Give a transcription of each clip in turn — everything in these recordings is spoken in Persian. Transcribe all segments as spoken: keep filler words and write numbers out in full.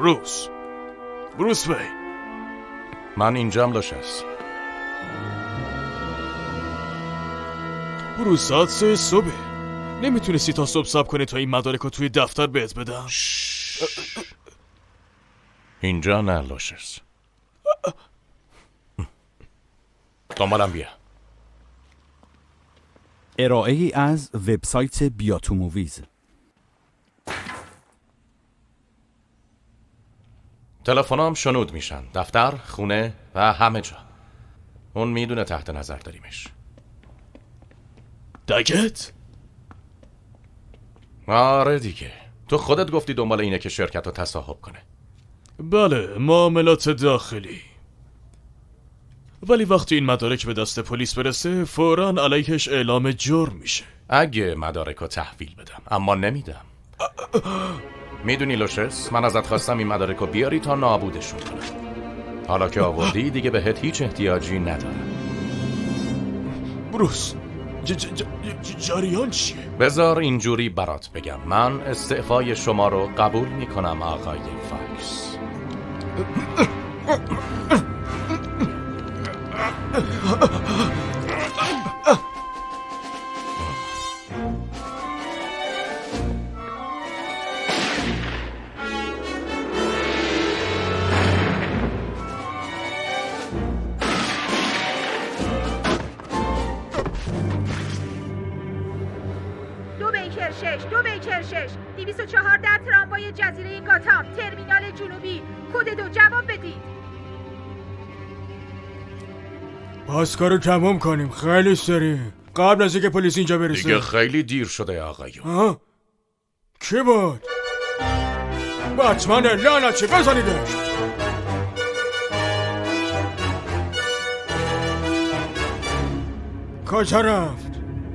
بروس بروس وین. من اینجام لوشس. بروس ساعت سه صبح. نمیتونستی تا صبح صبر کنی تا این مدارک رو توی دفتر بهت بدم؟ اینجا نه لوشس. دنبالم بیا. ارائه ای از وبسایت بیاتو موویز. تلفنام شنود میشن، دفتر، خونه و همه جا. اون میدونه تحت نظر داریمش. دگت؟ آره دیگه، تو خودت گفتی دنبال اینه که شرکت رو تصاحب کنه. بله، معاملات داخلی. ولی وقتی این مدارک به دست پلیس برسه فوراً علیهش اعلام جرم میشه. اگه مدارک رو تحویل بدم، اما نمیدم. میدونی لوشس، من ازت خواستم این مدارک رو بیاری تا نابودشون کنم. حالا که آوردی دیگه بهت هیچ احتیاجی ندارم. بروس، ج- ج- ج- جریان چیه؟ بذار اینجوری برات بگم، من استعفای شما رو قبول میکنم آقای فاکس. دو بیکر شش دو بیکر شش دویست و چهار در تراموای جزیره گاتام ترمینال جنوبی. کد دو جواب بدید. باز کارو تمام کنیم، خیلی سریع، قبل از اینکه پلیس اینجا برسه. دیگه خیلی دیر شده آقایون. ها؟ کی بود؟ بتمنه لعنتی، بزنیدش. کجا رفت؟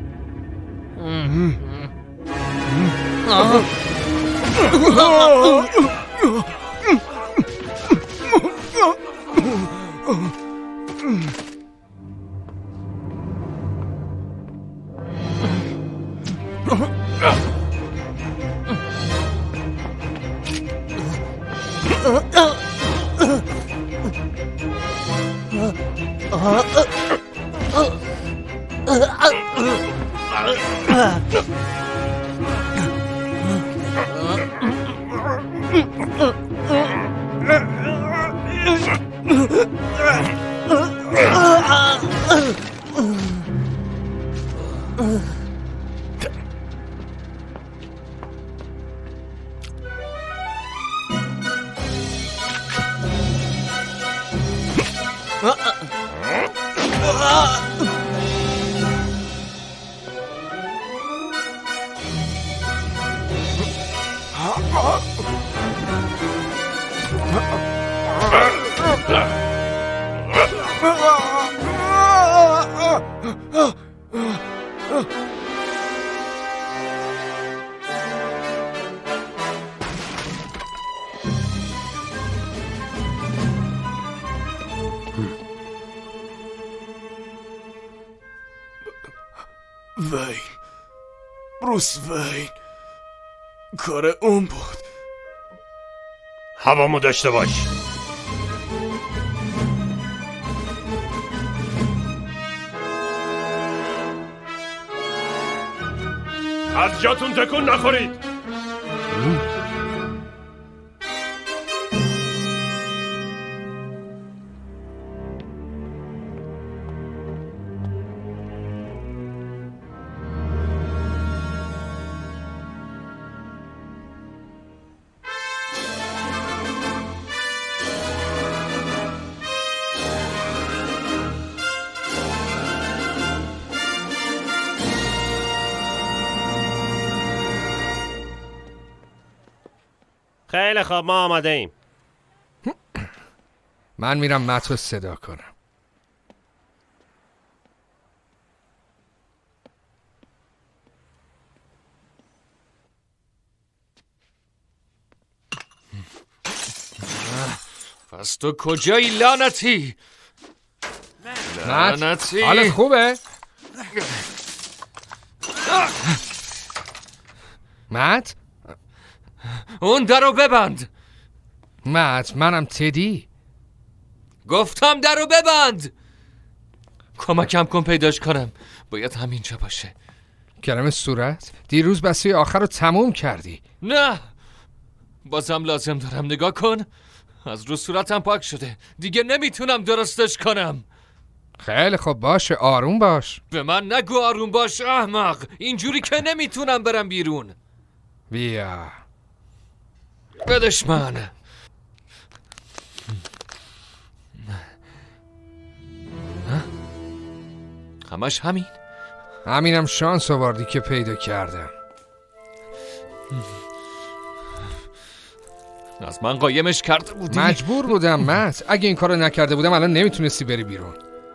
وین، بروس وین، کار اون بود. هوامو داشته باش. از جاتون تکون نخورید. خیلی خوب، ما آماده ایم. من میرم متو صدا کنم. پس تو کجایی لعنتی؟ لعنتی حالت خوبه؟ مت؟ اون درو ببند. مت منم تدی. گفتم درو ببند. کمکم کن پیداش کنم. باید همینجا باشه. کرم صورت دیروز بسته آخر رو تموم کردی. نه بازم لازم دارم. نگاه کن از رو صورتم پاک شده. دیگه نمیتونم درستش کنم. خیلی خوب باشه آروم باش. به من نگو آروم باش احمق. اینجوری که نمیتونم برم بیرون. بیا بدش من. همش همین. همینم شانس آوردی که پیدا کردم. از من قایمش کرده بودی؟ مجبور بودم مت. اگه این کارو نکرده بودم الان نمیتونستی بری بیرون.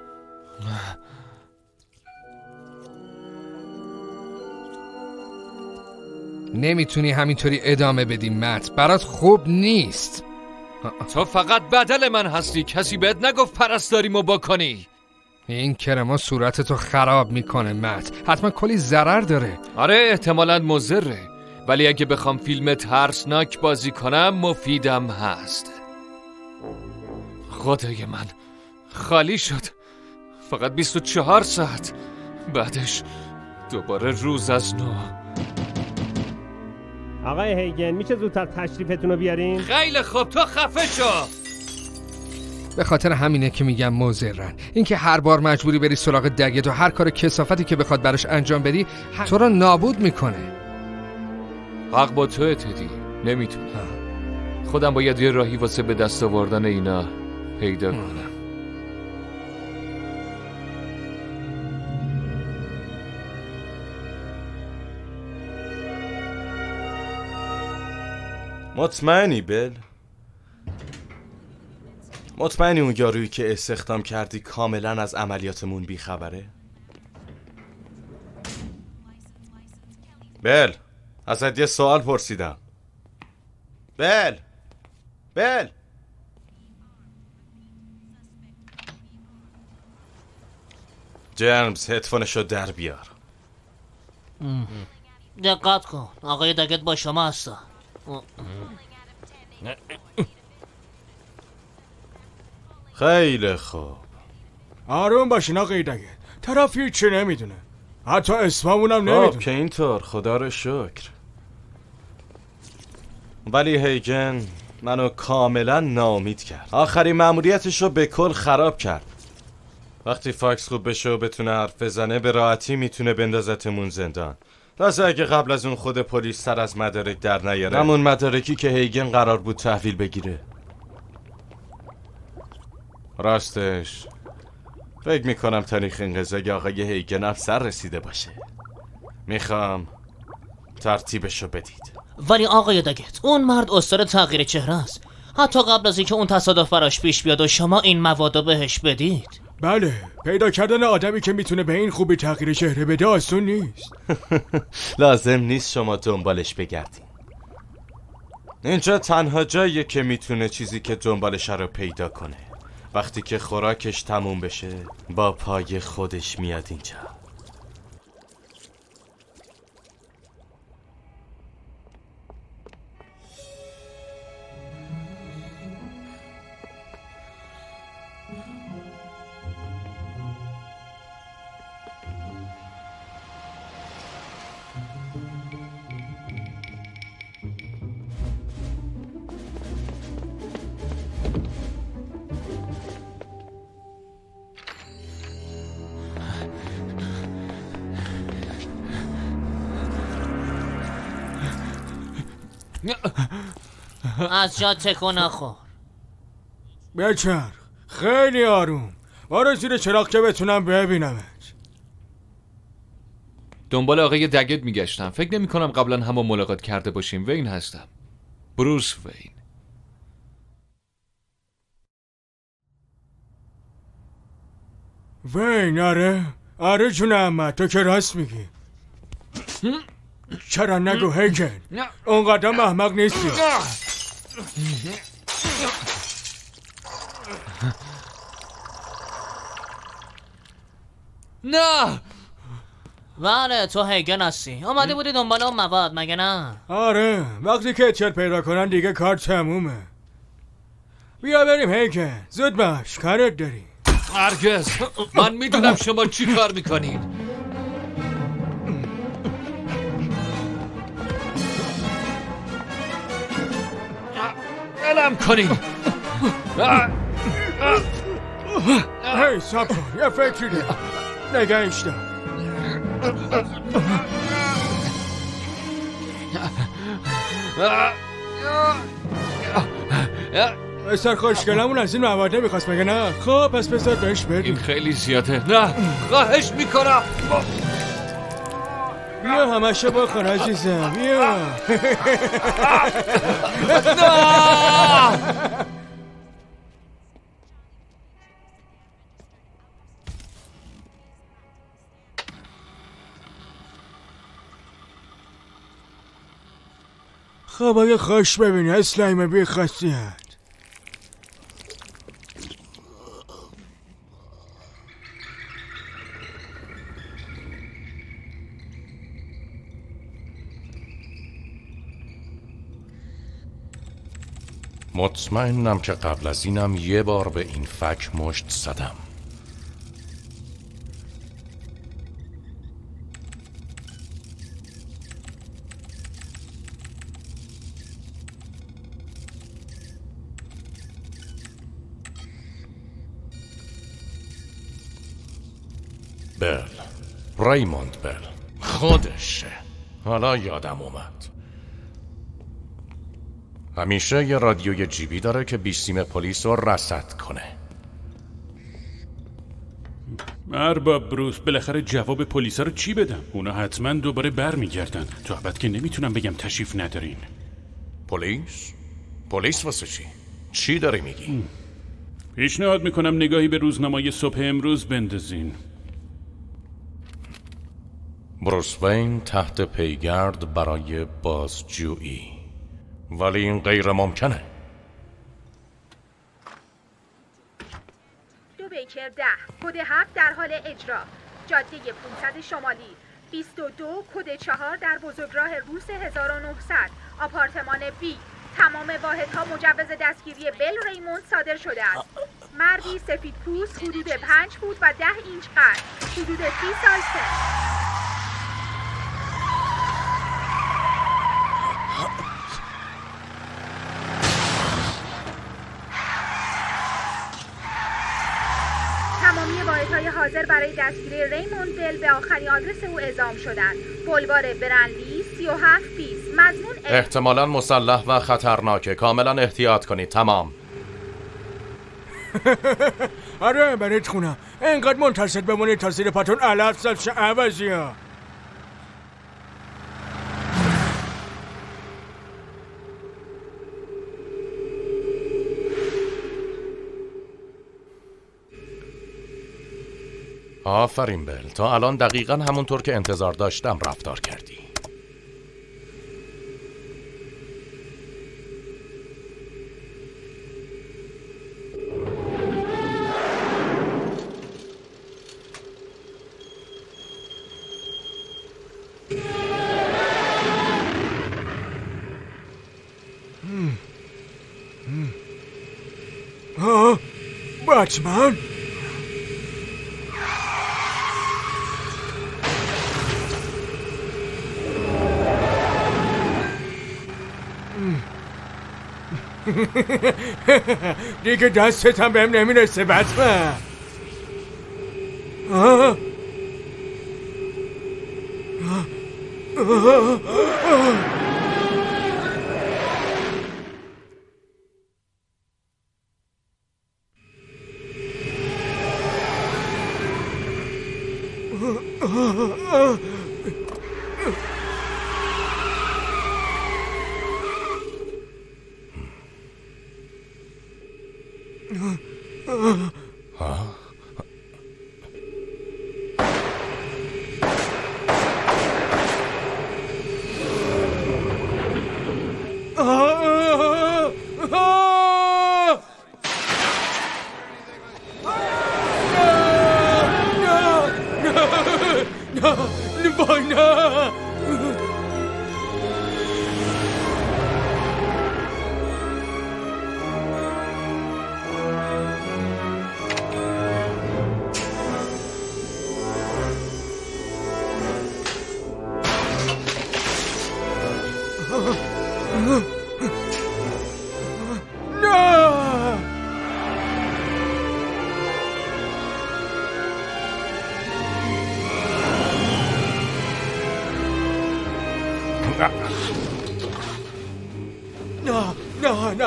نمیتونی همینطوری ادامه بدی مت. برات خوب نیست. تو فقط بدل من هستی. کسی بهت نگفت پرستاریمو بکنی. این کرما صورتتو خراب میکنه مت. حتما کلی ضرر داره. آره احتمالاً مضره، ولی اگه بخوام فیلم ترسناک بازی کنم مفیدم هست. خدای من خالی شد. فقط بیست و چهار ساعت. بعدش دوباره روز از نو. آقای هیگن میشه زودتر تشریفتون رو بیارین؟ خیلی خوب تو خفه شو. به خاطر همینه که میگم مضرن. اینکه هر بار مجبوری بری سراغ دگت و هر کار کثافتی که بخواد براش انجام بدی تو رو نابود میکنه. حق با توه تدی. نمیتونم. خودم باید یه راهی واسه به دست آوردن اینا پیدا کنم. مطمئنی بل؟ مطمئنی اون یارویی که استخدام کردی کاملا از عملیاتمون بیخبره؟ بل ازت یه سوال پرسیدم. بل بل جرمز هدفونشو در بیار. دقت کن آقای دگت با شما هستن. خیلی خوب. آروم باشین آقای دگت. طرف هیچی نمیدونه. حتی اسممونم نمیدونه. خب که اینطور خدا رو شکر. ولی هیگن منو کاملا ناامید کرد. آخرین مأموریتش رو به کل خراب کرد. وقتی فاکس خوب بشه و بتونه حرف بزنه به راحتی میتونه بندازتمون زندان. تازه اگه قبل از اون خود پلیس سر از مدارک در نیاره. همون مدارکی که هیگن قرار بود تحویل بگیره. راستش فکر میکنم تاریخ انقضای آقای هیگن هم سر رسیده باشه. میخوام ترتیبشو بدید. ولی آقای دگت اون مرد استاد تغییر چهره است. حتی قبل از اینکه اون تصادف براش پیش بیاد و شما این موادو بهش بدید. بله پیدا کردن آدمی که میتونه به این خوبی تغییر چهره بده آسون نیست. لازم نیست شما دنبالش بگردین. اینجا تنها جاییه که میتونه چیزی که دنبالش رو پیدا کنه. وقتی که خوراکش تموم بشه با پای خودش میاد اینجا. از جا تکون نخور. بچرخ خیلی آروم. برو زیر چراغ که بتونم ببینمت. دنبال آقای دگت میگشتم. فکر نمی کنم قبلا هم ملاقات کرده باشیم. وین هستم. بروس وین. وین آره آره جون احمد تو که راست میگی. چرا نگو هیگن اونقدر احمق نیستی. نه بله تو هیگن هستی. آمده بودی دنبال اون مواد مگه نه؟ آره وقتی که اتشل پیدا کنن دیگه کار تمومه. بیا بریم هیکن، زود باش، کارت داریم. هرگز. من میدونم شما چی کار میکنید. علم کنید. هی ساب کن، یه فکری دارم. نگهش دار. پسر خوشگلمون از این مواد نمیخواست مگه نه؟ خب پس پسر بهش بدیم. این خیلی زیاده. نه خواهش میکنم. بیا همشه بخور عزیزم، بیا. خب اگه خوش ببینی اسلایم بی خاصیت. مطمئنم که قبل از اینم یه بار به این فک مشت زدم. بل، ریموند بل، خودشه. حالا یادم اومد. همیشه یه رادیوی جیبی داره که بیسیم پلیس رو رصد کنه. ارباب بروس، بالاخره جواب پلیسا رو چی بدم؟ اونا حتما دوباره برمیگردن. تا ابد که نمیتونم بگم تشریف ندارین. پلیس؟ پلیس واسه چی؟ چی داری میگی؟ پیشنهاد میکنم نگاهی به روزنامه صبح امروز بندازین. بروس وین تحت پیگرد برای بازجویی. ولی این غیر ممکنه. دو بیکر ده کد هفت در حال اجرا. جاده پانصد شمالی بیست و دو کد چهار در بزرگراه روس هزار و نهصد آپارتمان بی. تمام واحدها مجوز دستگیری بل ریموند صادر شده است. مردی سفید پوست حدود پنج فوت و ده اینچ قد، حدود سی سال سن. تمامی واحدهای حاضر برای دستگیری ریموند بل به آخرین آدرس او اعزام شدند. بولوار برنلی سی و هفت پیس. مضمون احتمالاً مسلح و خطرناکه. کاملا احتیاط کنید. تمام. آره برید خونه. اینقدر منتظر بمونید تا زیر پاتون علف زد شه عوضی ها. آفرین بل، تا الان دقیقاً همونطور که انتظار داشتم رفتار کردی. ها؟ باتمن؟ دیگه دستت هم بهم نمیرسه باتمن. آه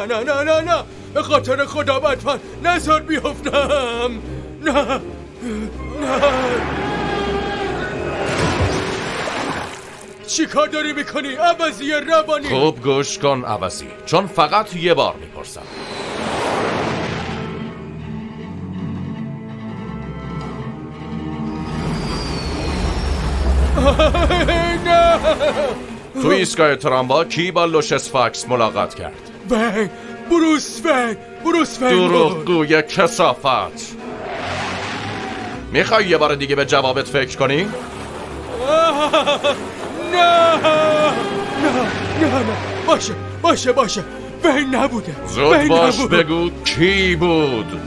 نه نه نه نه به خاطر خدا بتمن نذار بیفتم. نه نه چی کار داری میکنی عوضی روانی؟ خوب گوش کن عوضی، چون فقط یه بار میپرسم. نه. تو ایستگاه تراموا کی با لوشس فاکس ملاقات کرد؟ وین، بروس وین، بروس وین. دروغگوی کثافت. میخوای یه بار دیگه به جوابت فکر کنی؟ نه نه نه نه باشه باشه باشه وین نبوده. زود باش بگو کی بود؟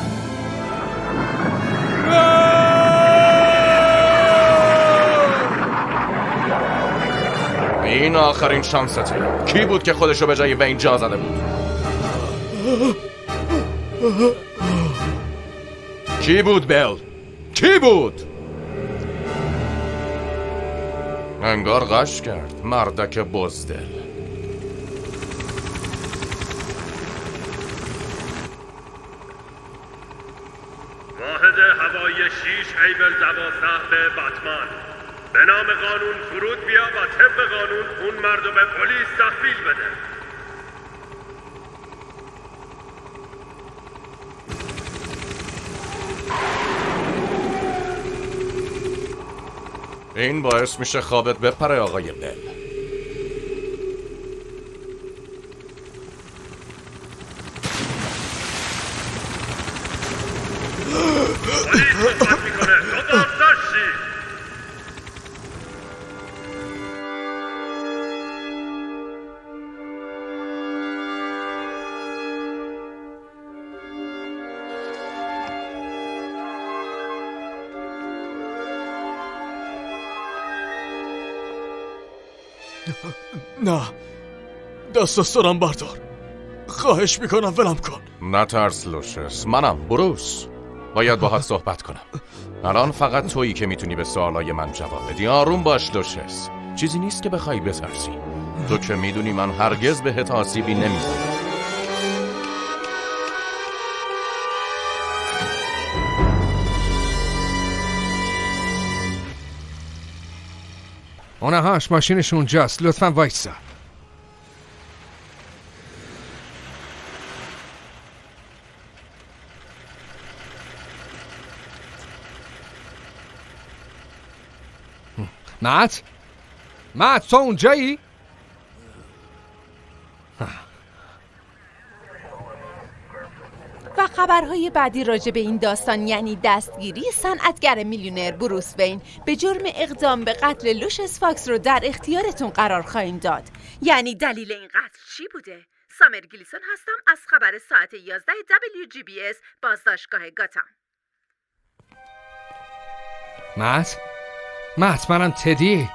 این آخرین شانسته. کی بود که خودشو به جای وین جا زده بود؟ کی بود بیل؟ کی بود؟ انگار غش کرد مردک بزدل. واحد هوایی شیش ایبل دوازده به بتمن، به نام قانون فرود بیا و طبق قانون اون مردو به پلیس تحویل بده. این باعث میشه خوابت بپره آقای بیل. پلیس صحبت میکنه، تو بازداشت شی. نه دست از سرم بردار، خواهش میکنم ولم کن. نترس لوشس، منم بروس. باید باهات صحبت کنم. الان فقط تویی که میتونی به سوالای من جواب بدی. آروم باش لوشس، چیزی نیست که بخوای بترسی. تو که میدونی من هرگز بهت آسیبی نمیزنم. اونهاش ماشینش اونجاست، لطفاً وایسا. مات؟ مات تو اونجایی؟ و خبرهای بعدی راجع به این داستان یعنی دستگیری صنعتگر میلیونر بروس وین به جرم اقدام به قتل لوشس فاکس رو در اختیارتون قرار خواهیم داد. یعنی دلیل این قتل چی بوده؟ سامر گلیسون هستم از خبر ساعت یازده دبلیو جی بی اس بازداشتگاه گاتام. مات؟ مات منم تدی.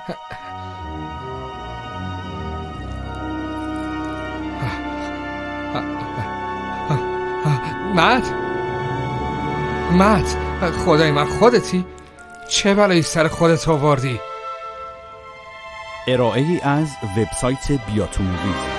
مات؟ مات؟ خدای من خودتی؟ چه بلایی سر خودت آوردی؟ ارائه از وبسایت بیاتو موویز.